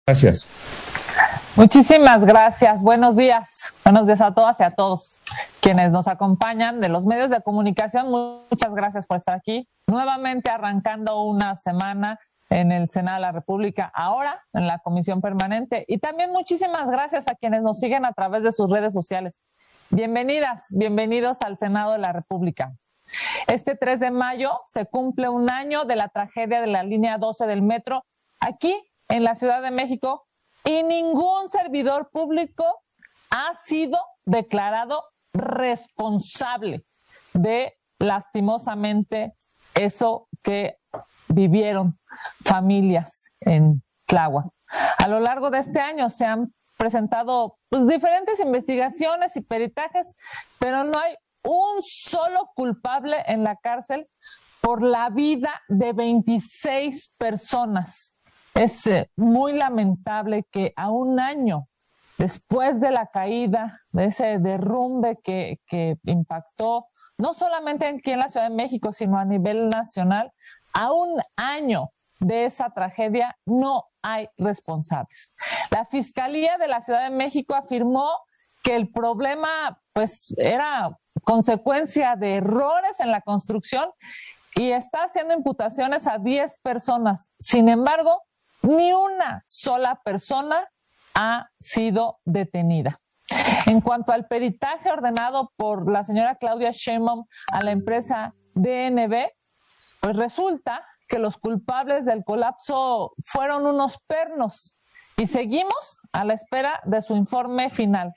Gracias. Muchísimas gracias. Buenos días. Buenos días a todas y a todos quienes nos acompañan de los medios de comunicación. Muchas gracias por estar aquí. Nuevamente arrancando una semana en el Senado de la República, ahora en la Comisión Permanente. Y también muchísimas gracias a quienes nos siguen a través de sus redes sociales. Bienvenidas, bienvenidos al Senado de la República. Este 3 de mayo se cumple un año de la tragedia de la línea 12 del metro aquí en la Ciudad de México y ningún servidor público ha sido declarado responsable de, lastimosamente, eso que vivieron familias en Tláhuac. A lo largo de este año se han presentado diferentes investigaciones y peritajes, pero no hay un solo culpable en la cárcel por la vida de 26 personas. Es muy lamentable que a un año después de la caída, de ese derrumbe que impactó no solamente aquí en la Ciudad de México, sino a nivel nacional, a un año de esa tragedia no hay responsables. La Fiscalía de la Ciudad de México afirmó que el problema era consecuencia de errores en la construcción y está haciendo imputaciones a 10 personas. Sin embargo, ni una sola persona ha sido detenida. En cuanto al peritaje ordenado por la señora Claudia Sheinbaum a la empresa DNB, pues resulta que los culpables del colapso fueron unos pernos y seguimos a la espera de su informe final.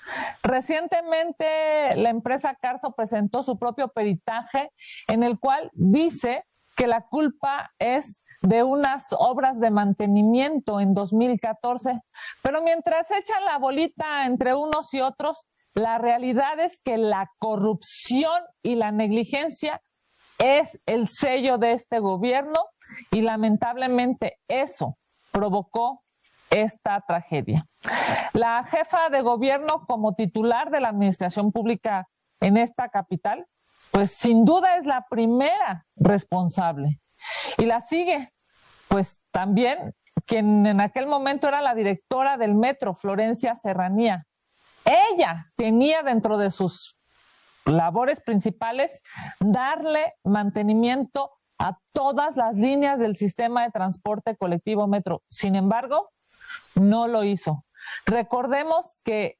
Recientemente la empresa Carso presentó su propio peritaje en el cual dice que la culpa es de unas obras de mantenimiento en 2014, pero mientras echan la bolita entre unos y otros, la realidad es que la corrupción y la negligencia es el sello de este gobierno y lamentablemente eso provocó esta tragedia. La jefa de gobierno como titular de la administración pública en esta capital, pues sin duda es la primera responsable. Y la sigue, pues también quien en aquel momento era la directora del metro, Florencia Serranía. Ella tenía dentro de sus labores principales darle mantenimiento a todas las líneas del sistema de transporte colectivo metro. Sin embargo, no lo hizo. Recordemos que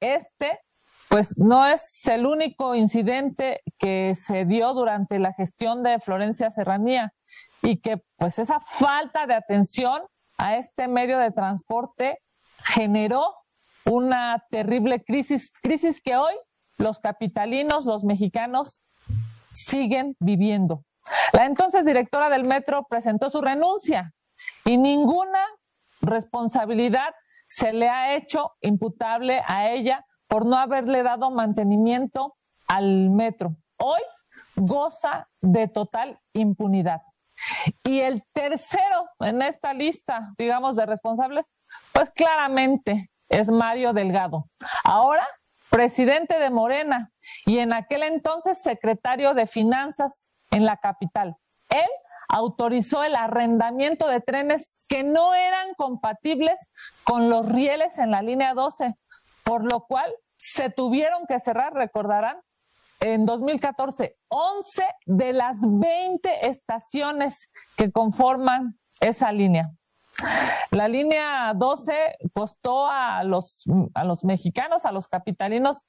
pues no es el único incidente que se dio durante la gestión de Florencia Serranía y que pues esa falta de atención a este medio de transporte generó una terrible crisis que hoy los capitalinos, los mexicanos, siguen viviendo. La entonces directora del metro presentó su renuncia y ninguna responsabilidad se le ha hecho imputable a ella por no haberle dado mantenimiento al metro. Hoy goza de total impunidad. Y el tercero en esta lista, digamos, de responsables, pues claramente es Mario Delgado. Ahora presidente de Morena y en aquel entonces secretario de Finanzas en la capital. Él autorizó el arrendamiento de trenes que no eran compatibles con los rieles en la línea 12, por lo cual se tuvieron que cerrar, recordarán, en 2014, 11 de las 20 estaciones que conforman esa línea. La línea 12 costó a los mexicanos, a los capitalinos,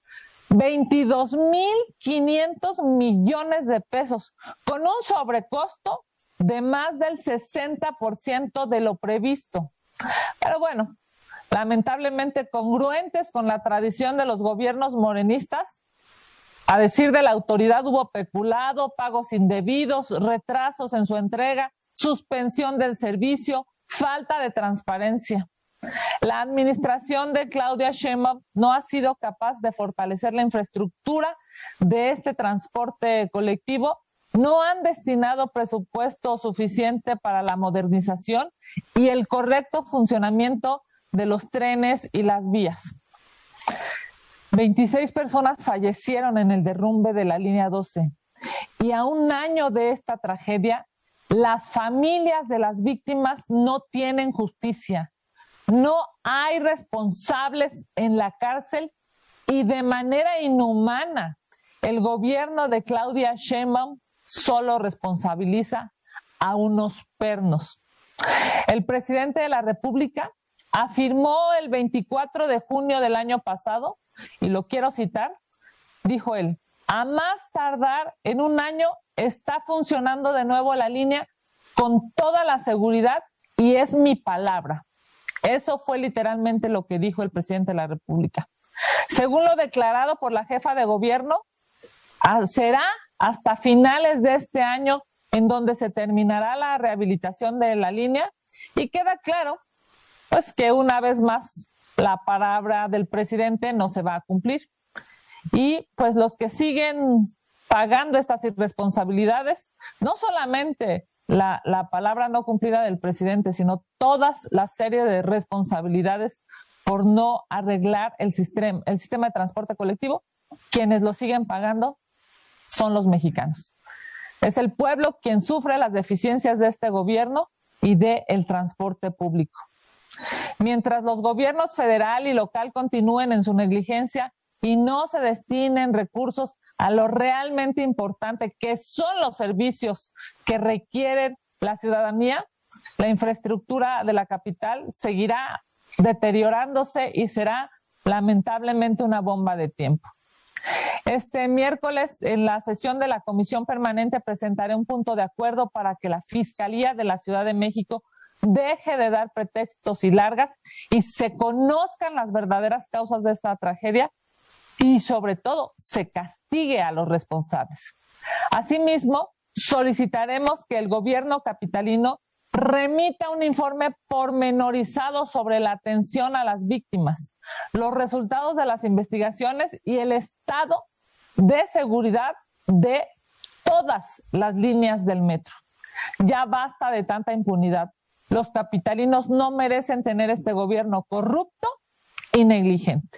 22,500 millones de pesos, con un sobrecosto de más del 60% de lo previsto. Pero bueno, lamentablemente congruentes con la tradición de los gobiernos morenistas, a decir de la autoridad hubo peculado, pagos indebidos, retrasos en su entrega, suspensión del servicio, falta de transparencia. La administración de Claudia Sheinbaum no ha sido capaz de fortalecer la infraestructura de este transporte colectivo, no han destinado presupuesto suficiente para la modernización y el correcto funcionamiento de los trenes y las vías. 26 personas fallecieron en el derrumbe de la línea 12 y a un año de esta tragedia, las familias de las víctimas no tienen justicia. No hay responsables en la cárcel y de manera inhumana el gobierno de Claudia Sheinbaum solo responsabiliza a unos pernos. El presidente de la República afirmó el 24 de junio del año pasado, y lo quiero citar, dijo él: a más tardar en un año está funcionando de nuevo la línea con toda la seguridad y es mi palabra. Eso fue literalmente lo que dijo el presidente de la República. Según lo declarado por la jefa de gobierno, será hasta finales de este año en donde se terminará la rehabilitación de la línea, y queda claro pues que una vez más la palabra del presidente no se va a cumplir. Y pues los que siguen pagando estas irresponsabilidades, no solamente la palabra no cumplida del presidente, sino todas la serie de responsabilidades por no arreglar el sistema de transporte colectivo, quienes lo siguen pagando son los mexicanos. Es el pueblo quien sufre las deficiencias de este gobierno y del transporte público. Mientras los gobiernos federal y local continúen en su negligencia y no se destinen recursos a lo realmente importante, que son los servicios que requieren la ciudadanía, la infraestructura de la capital seguirá deteriorándose y será lamentablemente una bomba de tiempo. Este miércoles, en la sesión de la Comisión Permanente, presentaré un punto de acuerdo para que la Fiscalía de la Ciudad de México deje de dar pretextos y largas y se conozcan las verdaderas causas de esta tragedia y, sobre todo, se castigue a los responsables. Asimismo, solicitaremos que el gobierno capitalino remita un informe pormenorizado sobre la atención a las víctimas, los resultados de las investigaciones y el estado de seguridad de todas las líneas del metro. Ya basta de tanta impunidad. Los capitalinos no merecen tener este gobierno corrupto y negligente.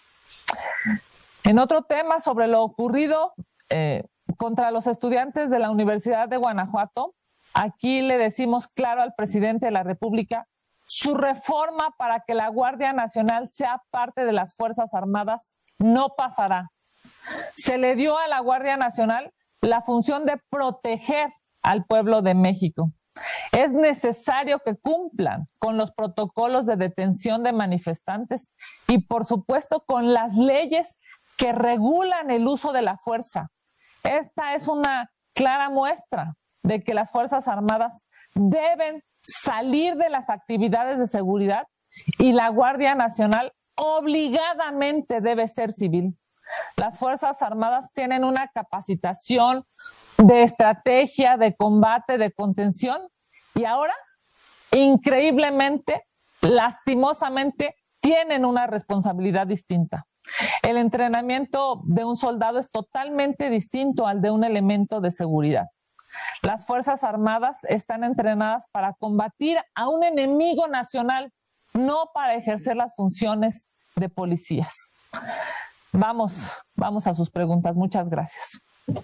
En otro tema sobre lo ocurrido contra los estudiantes de la Universidad de Guanajuato, aquí le decimos claro al presidente de la República: su reforma para que la Guardia Nacional sea parte de las Fuerzas Armadas no pasará. Se le dio a la Guardia Nacional la función de proteger al pueblo de México. Es necesario que cumplan con los protocolos de detención de manifestantes y, por supuesto, con las leyes que regulan el uso de la fuerza. Esta es una clara muestra de que las Fuerzas Armadas deben salir de las actividades de seguridad y la Guardia Nacional obligadamente debe ser civil. Las Fuerzas Armadas tienen una capacitación de estrategia, de combate, de contención, y ahora, increíblemente, lastimosamente, tienen una responsabilidad distinta. El entrenamiento de un soldado es totalmente distinto al de un elemento de seguridad. Las Fuerzas Armadas están entrenadas para combatir a un enemigo nacional, no para ejercer las funciones de policías. Vamos a sus preguntas. Muchas gracias.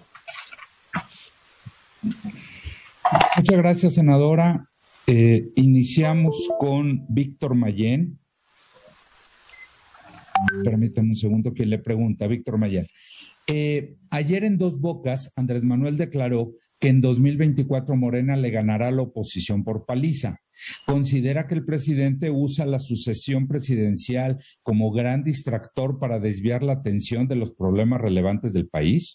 Muchas gracias, senadora. Iniciamos con Víctor Mayén. Permítame un segundo, que le pregunta. Víctor Mayén. Ayer en Dos Bocas, Andrés Manuel declaró que en 2024 Morena le ganará a la oposición por paliza. ¿Considera que el presidente usa la sucesión presidencial como gran distractor para desviar la atención de los problemas relevantes del país?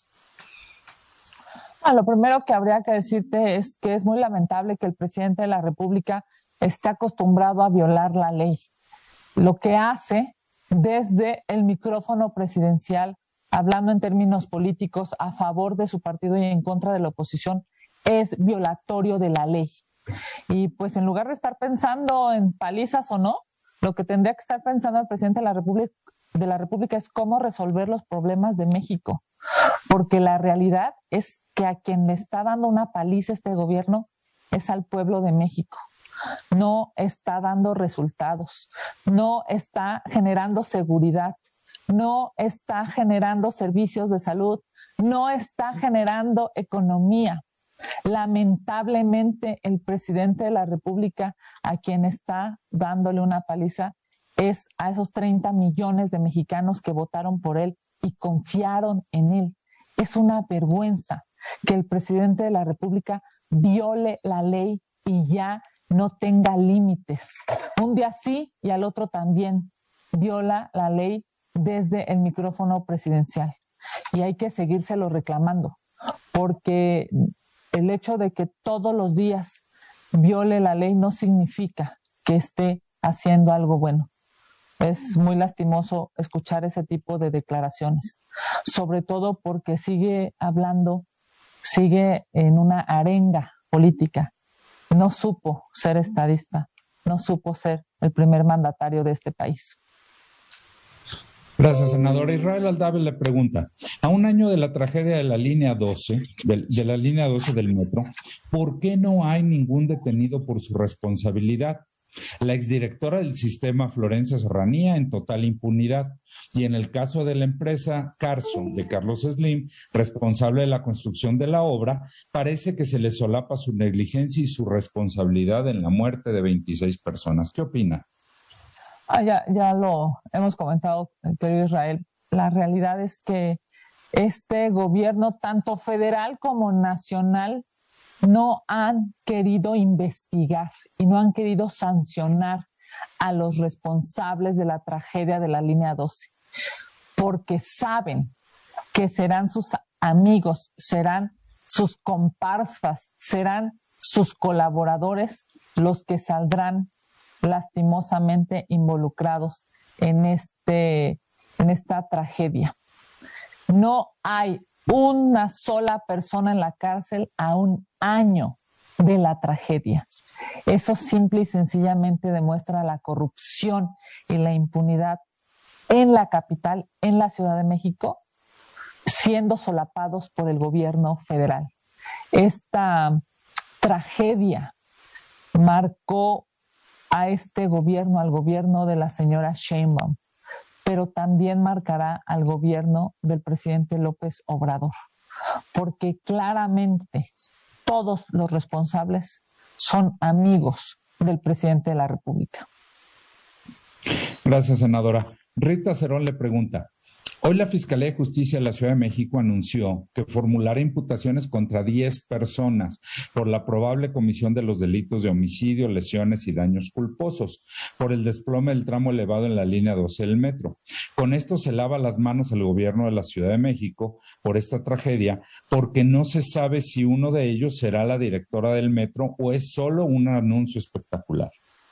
Lo primero que habría que decirte es que es muy lamentable que el presidente de la República esté acostumbrado a violar la ley. Lo que hace desde el micrófono presidencial, hablando en términos políticos a favor de su partido y en contra de la oposición, es violatorio de la ley. Y pues en lugar de estar pensando en palizas o no, lo que tendría que estar pensando el presidente de la República es cómo resolver los problemas de México. Porque la realidad es que a quien le está dando una paliza este gobierno es al pueblo de México. No está dando resultados, no está generando seguridad, no está generando servicios de salud, no está generando economía. Lamentablemente, el presidente de la República, a quien está dándole una paliza, es a esos 30 millones de mexicanos que votaron por él y confiaron en él. Es una vergüenza que el presidente de la República viole la ley y ya no tenga límites. Un día sí y al otro también viola la ley desde el micrófono presidencial. Y hay que seguírselo reclamando, porque el hecho de que todos los días viole la ley no significa que esté haciendo algo bueno. Es muy lastimoso escuchar ese tipo de declaraciones, sobre todo porque sigue hablando, sigue en una arenga política. No supo ser estadista, no supo ser el primer mandatario de este país. Gracias, senadora. Israel Aldave le pregunta, a un año de la tragedia de la línea 12, de la línea 12 del metro, ¿por qué no hay ningún detenido por su responsabilidad? La exdirectora del sistema, Florencia Serranía, en total impunidad. Y en el caso de la empresa Carson, de Carlos Slim, responsable de la construcción de la obra, parece que se le solapa su negligencia y su responsabilidad en la muerte de 26 personas. ¿Qué opina? Ya lo hemos comentado, querido Israel. La realidad es que este gobierno, tanto federal como nacional, no han querido investigar y no han querido sancionar a los responsables de la tragedia de la línea 12, porque saben que serán sus amigos, serán sus comparsas, serán sus colaboradores los que saldrán lastimosamente involucrados en esta tragedia. No hay una sola persona en la cárcel a un año de la tragedia. Eso simple y sencillamente demuestra la corrupción y la impunidad en la capital, en la Ciudad de México, siendo solapados por el gobierno federal. Esta tragedia marcó a este gobierno, al gobierno de la señora Sheinbaum, pero también marcará al gobierno del presidente López Obrador, porque claramente todos los responsables son amigos del presidente de la República. Gracias, senadora. Rita Cerón le pregunta, hoy la Fiscalía de Justicia de la Ciudad de México anunció que formulará imputaciones contra 10 personas por la probable comisión de los delitos de homicidio, lesiones y daños culposos por el desplome del tramo elevado en la línea 12 del metro. Con esto se lava las manos al gobierno de la Ciudad de México por esta tragedia, porque no se sabe si uno de ellos será la directora del metro o es solo un anuncio espectacular.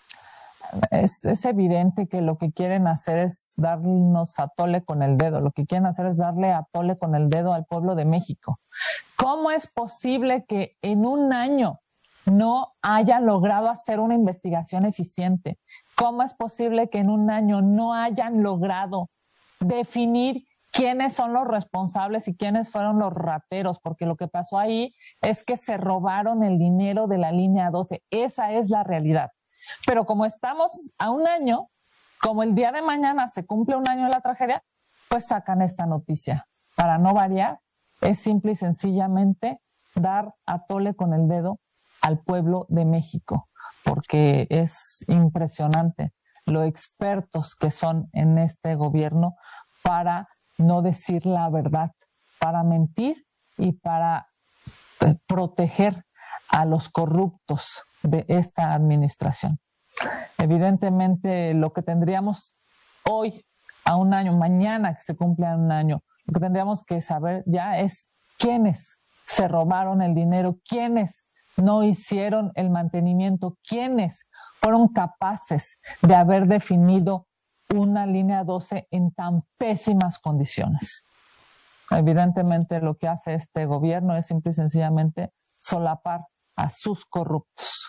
Es evidente que lo que quieren hacer es darnos a tole con el dedo, lo que quieren hacer es darle a tole con el dedo al pueblo de México. ¿Cómo es posible que en un año no hayan logrado hacer una investigación eficiente? ¿Cómo es posible que en un año no hayan logrado definir quiénes son los responsables y quiénes fueron los rateros? Porque lo que pasó ahí es que se robaron el dinero de la línea 12. Esa es la realidad. Pero como estamos a un año, como el día de mañana se cumple un año de la tragedia, pues sacan esta noticia. Para no variar, es simple y sencillamente dar a tole con el dedo al pueblo de México, porque es impresionante lo expertos que son en este gobierno para no decir la verdad, para mentir y para proteger a los corruptos de esta administración. Evidentemente, lo que tendríamos hoy a un año, mañana que se cumple un año, lo que tendríamos que saber ya es quiénes se robaron el dinero, quiénes no hicieron el mantenimiento, quiénes fueron capaces de haber definido una línea 12 en tan pésimas condiciones. Evidentemente, lo que hace este gobierno es simple y sencillamente solapar a sus corruptos.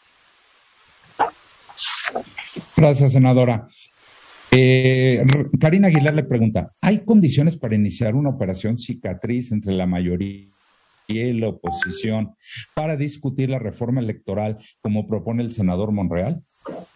Gracias, senadora. Karina Aguilar le pregunta, ¿hay condiciones para iniciar una operación cicatriz entre la mayoría y la oposición para discutir la reforma electoral como propone el senador Monreal?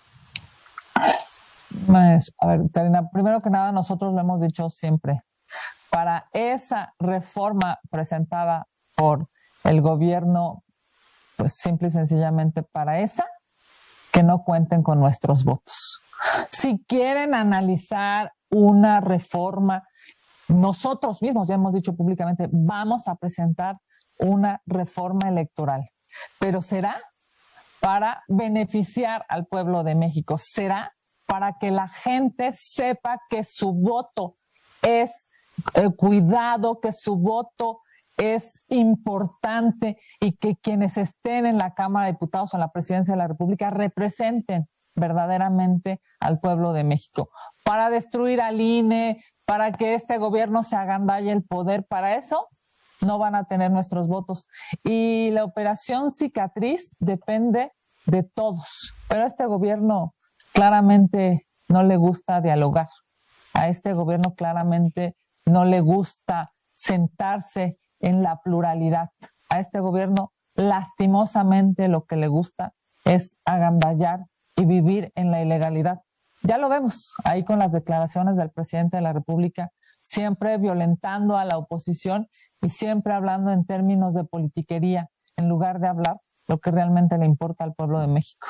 A ver, Karina, primero que nada, nosotros lo hemos dicho siempre. Para esa reforma presentada por el gobierno, pues simple y sencillamente para esa, que no cuenten con nuestros votos. Si quieren analizar una reforma, nosotros mismos ya hemos dicho públicamente, vamos a presentar una reforma electoral, pero será para beneficiar al pueblo de México, será para que la gente sepa que su voto es cuidado, que su voto es importante y que quienes estén en la Cámara de Diputados o en la Presidencia de la República representen verdaderamente al pueblo de México. Para destruir al INE, para que este gobierno se agandalle el poder, para eso no van a tener nuestros votos. Y la operación cicatriz depende de todos, pero a este gobierno claramente no le gusta dialogar. A este gobierno claramente no le gusta sentarse en la pluralidad. A este gobierno, lastimosamente, lo que le gusta es agandallar y vivir en la ilegalidad. Ya lo vemos ahí con las declaraciones del presidente de la República, siempre violentando a la oposición y siempre hablando en términos de politiquería, en lugar de hablar lo que realmente le importa al pueblo de México.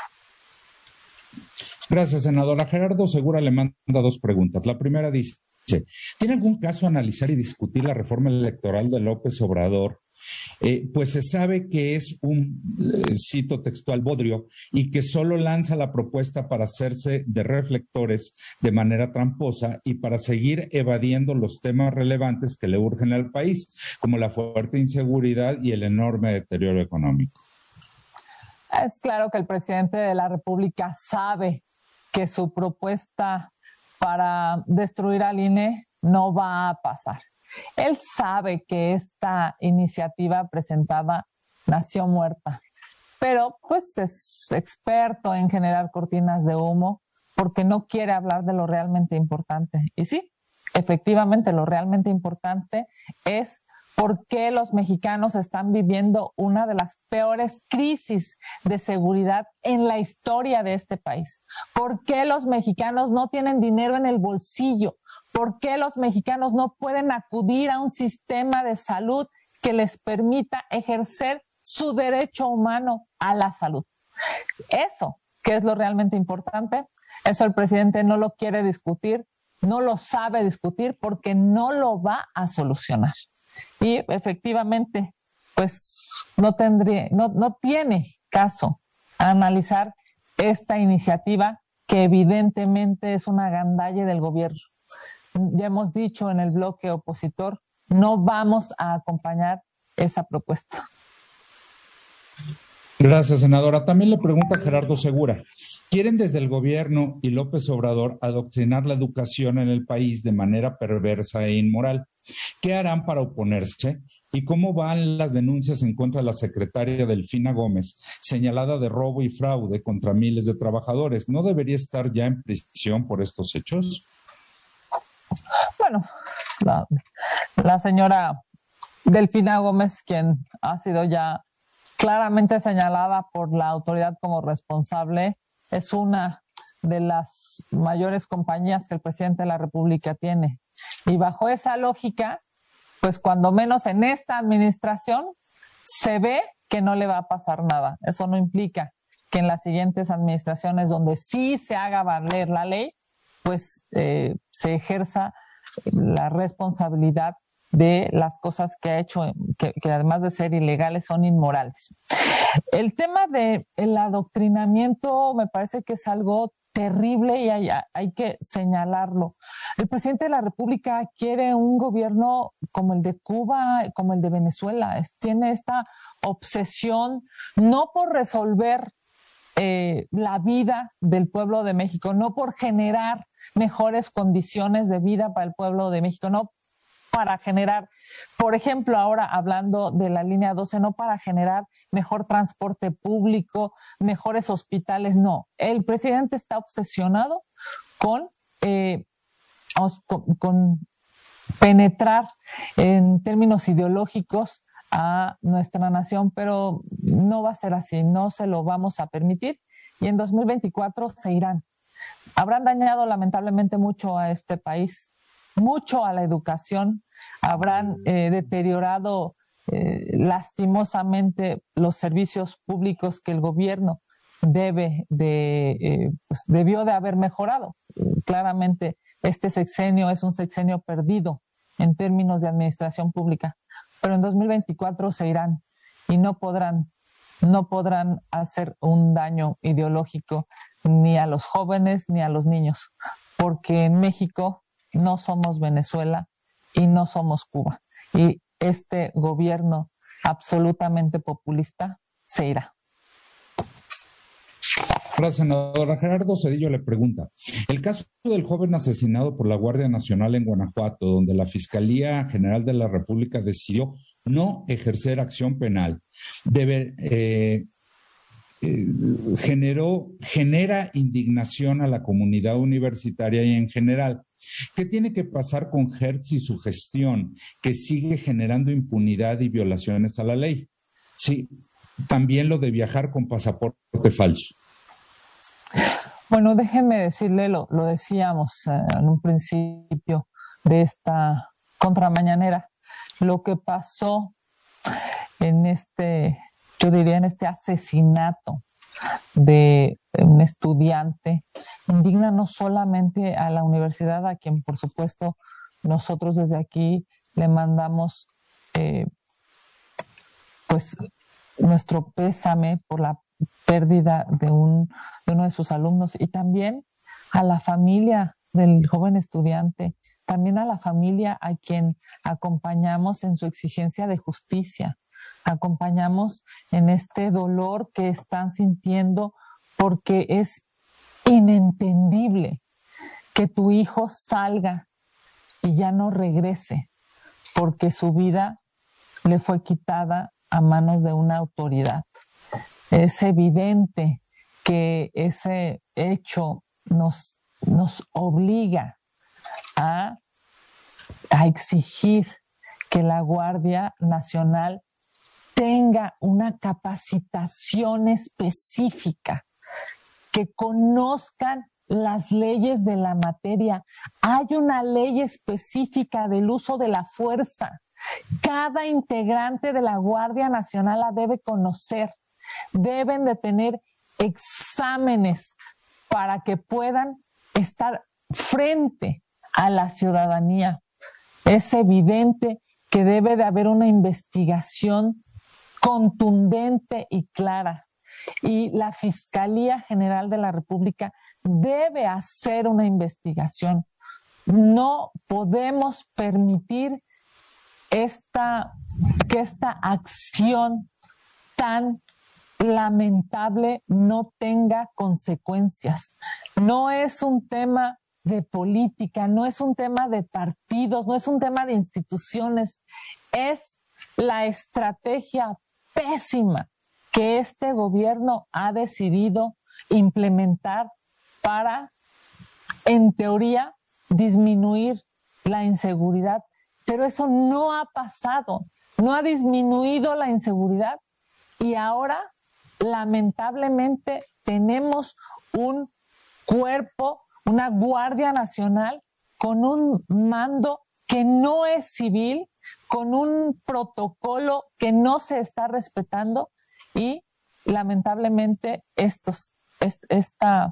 Gracias, senadora. Gerardo Segura le manda dos preguntas. La primera dice, ¿tiene algún caso analizar y discutir la reforma electoral de López Obrador? Pues se sabe que es un, cito textual, bodrio, y que solo lanza la propuesta para hacerse de reflectores de manera tramposa y para seguir evadiendo los temas relevantes que le urgen al país, como la fuerte inseguridad y el enorme deterioro económico. Es claro que el presidente de la República sabe que su propuesta para destruir al INE no va a pasar. Él sabe que esta iniciativa presentada nació muerta, pero pues es experto en generar cortinas de humo porque no quiere hablar de lo realmente importante. Y sí, efectivamente, lo realmente importante es por qué los mexicanos están viviendo una de las peores crisis de seguridad en la historia de este país. ¿Por qué los mexicanos no tienen dinero en el bolsillo? ¿Por qué los mexicanos no pueden acudir a un sistema de salud que les permita ejercer su derecho humano a la salud? Eso, que es lo realmente importante, eso el presidente no lo quiere discutir, no lo sabe discutir porque no lo va a solucionar. Y efectivamente, pues no tiene caso analizar esta iniciativa que evidentemente es una agandalle del gobierno. Ya hemos dicho en el bloque opositor, no vamos a acompañar esa propuesta. Gracias, senadora. También le pregunta Gerardo Segura. Quieren desde el gobierno y López Obrador adoctrinar la educación en el país de manera perversa e inmoral. ¿Qué harán para oponerse? ¿Y cómo van las denuncias en contra de la secretaria Delfina Gómez, señalada de robo y fraude contra miles de trabajadores? ¿No debería estar ya en prisión por estos hechos? Bueno, la señora Delfina Gómez, quien ha sido ya claramente señalada por la autoridad como responsable, es una de las mayores compañías que el presidente de la República tiene. Y bajo esa lógica, pues cuando menos en esta administración se ve que no le va a pasar nada. Eso no implica que en las siguientes administraciones donde sí se haga valer la ley, pues se ejerza la responsabilidad de las cosas que ha hecho, que además de ser ilegales son inmorales. El tema del adoctrinamiento me parece que es algo terrible y hay que señalarlo. El presidente de la República quiere un gobierno como el de Cuba, como el de Venezuela. Tiene esta obsesión no por resolver la vida del pueblo de México, no por generar mejores condiciones de vida para el pueblo de México, no para generar, por ejemplo, ahora hablando de la línea 12, no para generar mejor transporte público, mejores hospitales, no. El presidente está obsesionado con penetrar en términos ideológicos a nuestra nación, pero no va a ser así, no se lo vamos a permitir y en 2024 se irán. Habrán dañado lamentablemente mucho a este país, mucho a la educación, habrán deteriorado lastimosamente los servicios públicos que el gobierno debió de haber mejorado. Claramente este sexenio es un sexenio perdido en términos de administración pública, pero en 2024 se irán y no podrán hacer un daño ideológico ni a los jóvenes ni a los niños, porque en México no somos Venezuela y no somos Cuba. Y este gobierno absolutamente populista se irá. Gracias, senadora. Gerardo Zedillo le pregunta, el caso del joven asesinado por la Guardia Nacional en Guanajuato, donde la Fiscalía General de la República decidió no ejercer acción penal, genera indignación a la comunidad universitaria y en general. ¿Qué tiene que pasar con Hertz y su gestión, que sigue generando impunidad y violaciones a la ley? Sí, también lo de viajar con pasaporte falso. Bueno, déjenme decirle, lo decíamos en un principio de esta contramañanera, lo que pasó en yo diría en este asesinato de un estudiante, indigna no solamente a la universidad, a quien por supuesto nosotros desde aquí le mandamos pues nuestro pésame por la pérdida de uno de sus alumnos, y también a la familia del joven estudiante, también a la familia a quien acompañamos en su exigencia de justicia, acompañamos en este dolor que están sintiendo, porque es inentendible que tu hijo salga y ya no regrese, porque su vida le fue quitada a manos de una autoridad. Es evidente que ese hecho nos obliga a exigir que la Guardia Nacional tenga una capacitación específica, que conozcan las leyes de la materia. Hay una ley específica del uso de la fuerza. Cada integrante de la Guardia Nacional la debe conocer. Deben de tener exámenes para que puedan estar frente a la ciudadanía. Es evidente que debe de haber una investigación contundente y clara. Y la Fiscalía General de la República debe hacer una investigación. No podemos permitir que esta acción tan lamentable no tenga consecuencias. No es un tema de política, no es un tema de partidos, no es un tema de instituciones, es la estrategia pésima que este gobierno ha decidido implementar para, en teoría, disminuir la inseguridad. Pero eso no ha pasado, no ha disminuido la inseguridad, y ahora, lamentablemente, tenemos un cuerpo, una Guardia Nacional con un mando que no es civil, con un protocolo que no se está respetando, y lamentablemente esta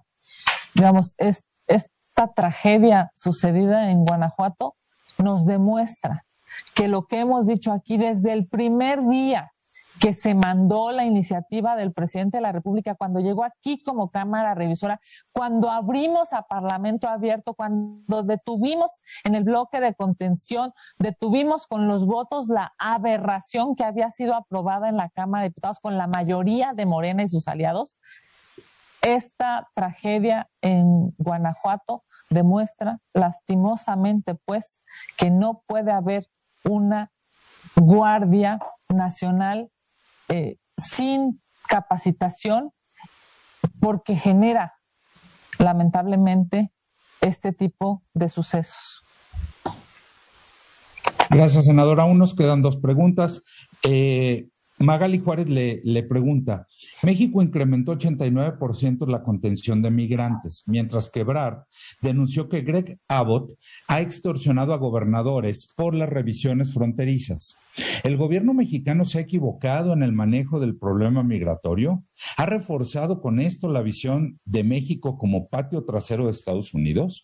tragedia sucedida en Guanajuato nos demuestra que lo que hemos dicho aquí desde el primer día que se mandó la iniciativa del presidente de la República, cuando llegó aquí como Cámara Revisora, cuando abrimos a Parlamento Abierto, cuando detuvimos en el bloque de contención, detuvimos con los votos la aberración que había sido aprobada en la Cámara de Diputados con la mayoría de Morena y sus aliados. Esta tragedia en Guanajuato demuestra lastimosamente, pues, que no puede haber una Guardia Nacional sin capacitación, porque genera lamentablemente este tipo de sucesos. Gracias, senadora. Aún nos quedan dos preguntas. Magali Juárez le pregunta, México incrementó 89% la contención de migrantes, mientras que Ebrard denunció que Greg Abbott ha extorsionado a gobernadores por las revisiones fronterizas. ¿El gobierno mexicano se ha equivocado en el manejo del problema migratorio? ¿Ha reforzado con esto la visión de México como patio trasero de Estados Unidos?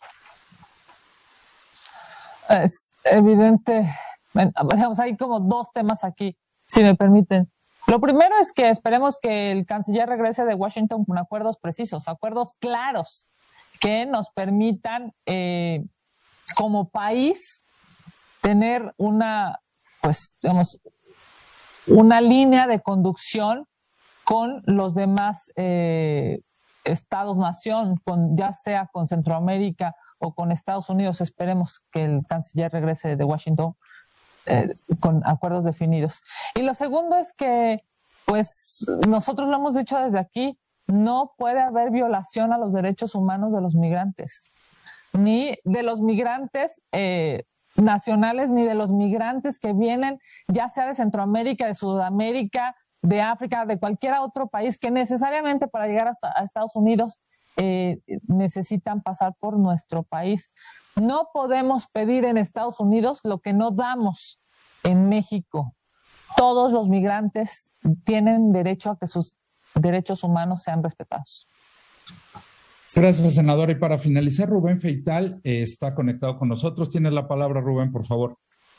Es evidente, digamos, hay como dos temas aquí, si me permiten. Lo primero es que esperemos que el canciller regrese de Washington con acuerdos precisos, acuerdos claros que nos permitan como país tener pues, digamos, una línea de conducción con los demás estados-nación, ya sea con Centroamérica o con Estados Unidos. Esperemos que el canciller regrese de Washington con acuerdos definidos. Y lo segundo es que, pues, nosotros lo hemos dicho desde aquí, no puede haber violación a los derechos humanos de los migrantes, ni de los migrantes nacionales, ni de los migrantes que vienen, ya sea de Centroamérica, de Sudamérica, de África, de cualquier otro país que necesariamente para llegar a Estados Unidos necesitan pasar por nuestro país. No podemos pedir en Estados Unidos lo que no damos en México. Todos los migrantes tienen derecho a que sus derechos humanos sean respetados. Gracias, senadora. Y para finalizar, Rubén Feital está conectado con nosotros. Tiene la palabra, Rubén, por favor.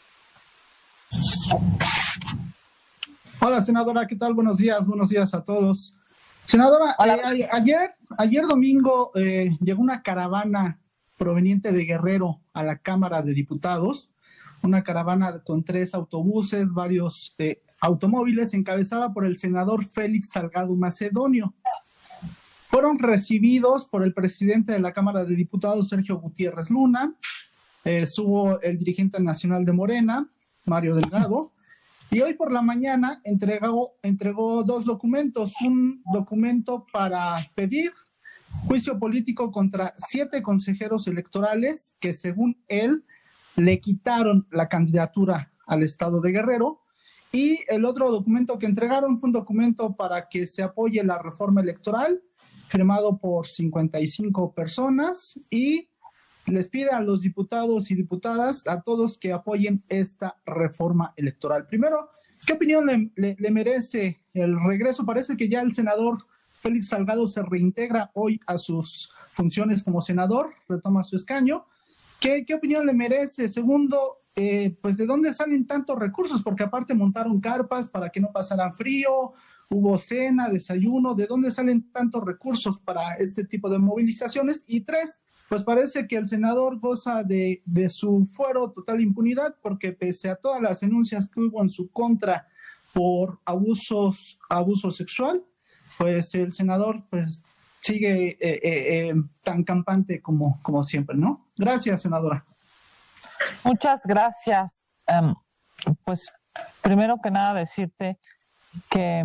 Hola, senadora, ¿qué tal? Buenos días a todos. Senadora, ayer domingo llegó una caravana proveniente de Guerrero a la Cámara de Diputados, una caravana con 3 autobuses, varios automóviles, encabezada por el senador Félix Salgado Macedonio. Fueron recibidos por el presidente de la Cámara de Diputados, Sergio Gutiérrez Luna, estuvo el dirigente nacional de Morena, Mario Delgado, y hoy por la mañana entregó 2 documentos, un documento para pedir juicio político contra 7 consejeros electorales que, según él, le quitaron la candidatura al estado de Guerrero, y el otro documento que entregaron fue un documento para que se apoye la reforma electoral, firmado por 55 personas, y les pide a los diputados y diputadas, a todos, que apoyen esta reforma electoral. Primero, ¿qué opinión le merece el regreso? Parece que ya el senador Félix Salgado se reintegra hoy a sus funciones como senador, retoma su escaño. ¿Qué opinión le merece? Segundo, pues ¿de dónde salen tantos recursos? Porque aparte montaron carpas para que no pasaran frío, hubo cena, desayuno. ¿De dónde salen tantos recursos para este tipo de movilizaciones? Y 3, pues parece que el senador goza de su fuero, total impunidad, porque pese a todas las denuncias que hubo en su contra por abuso sexual, pues el senador pues sigue tan campante como siempre, ¿no? Gracias, senadora. Muchas gracias. Pues primero que nada decirte que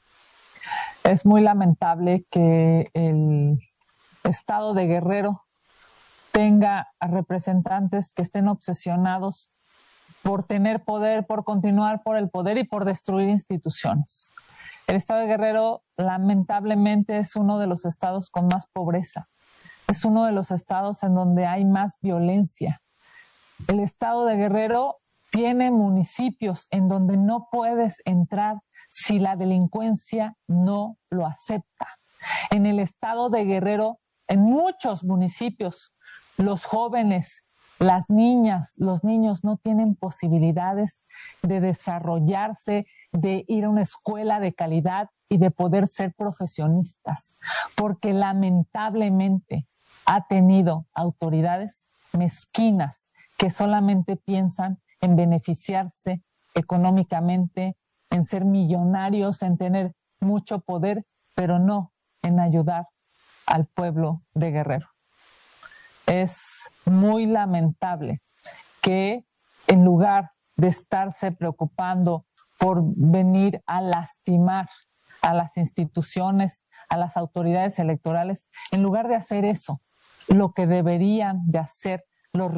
es muy lamentable que el estado de Guerrero tenga a representantes que estén obsesionados por tener poder, por continuar por el poder y por destruir instituciones. El estado de Guerrero lamentablemente es uno de los estados con más pobreza, es uno de los estados en donde hay más violencia. El estado de Guerrero tiene municipios en donde no puedes entrar si la delincuencia no lo acepta. En el estado de Guerrero, en muchos municipios, los jóvenes, las niñas, los niños no tienen posibilidades de desarrollarse, de ir a una escuela de calidad y de poder ser profesionistas, porque lamentablemente ha tenido autoridades mezquinas que solamente piensan en beneficiarse económicamente, en ser millonarios, en tener mucho poder, pero no en ayudar al pueblo de Guerrero. Es muy lamentable que en lugar de estarse preocupando por venir a lastimar a las instituciones, a las autoridades electorales, en lugar de hacer eso, lo que deberían de hacer los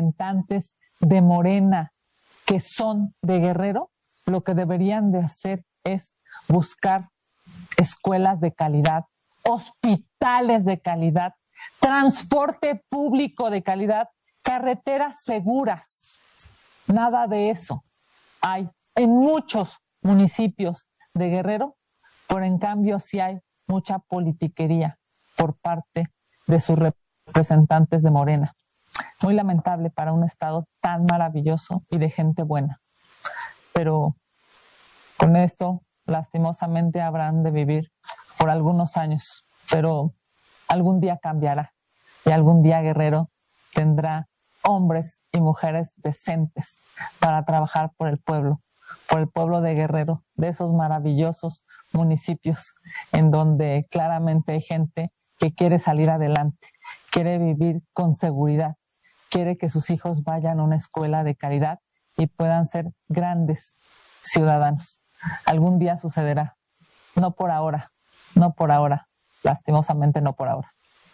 representantes de Morena que son de Guerrero, lo que deberían de hacer es buscar escuelas de calidad, hospitales de calidad, transporte público de calidad, carreteras seguras. Nada de eso hay en muchos municipios de Guerrero, pero en cambio sí hay mucha politiquería por parte de sus representantes de Morena. Muy lamentable para un estado tan maravilloso y de gente buena. Pero con esto, lastimosamente, habrán de vivir por algunos años, pero algún día cambiará y algún día Guerrero tendrá hombres y mujeres decentes para trabajar por el pueblo de Guerrero, de esos maravillosos municipios en donde claramente hay gente que quiere salir adelante, quiere vivir con seguridad, quiere que sus hijos vayan a una escuela de calidad y puedan ser grandes ciudadanos. Algún día sucederá, no por ahora, lastimosamente no por ahora.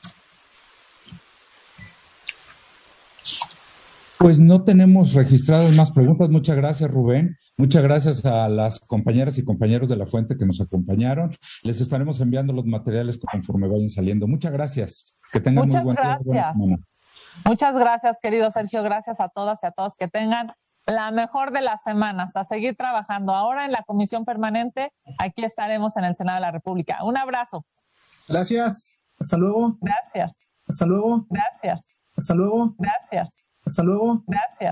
Pues no tenemos registradas más preguntas. Muchas gracias, Rubén. Muchas gracias a las compañeras y compañeros de La Fuente que nos acompañaron. Les estaremos enviando los materiales conforme vayan saliendo. Muchas gracias. Que tengan muy buen día. Buena semana. Muchas gracias, querido Sergio. Gracias a todas y a todos. Que tengan la mejor de las semanas. A seguir trabajando. Ahora en la Comisión Permanente, aquí estaremos en el Senado de la República. Un abrazo. Gracias. Hasta luego. Gracias. Hasta luego. Gracias. Hasta luego. Gracias. Hasta luego. Gracias.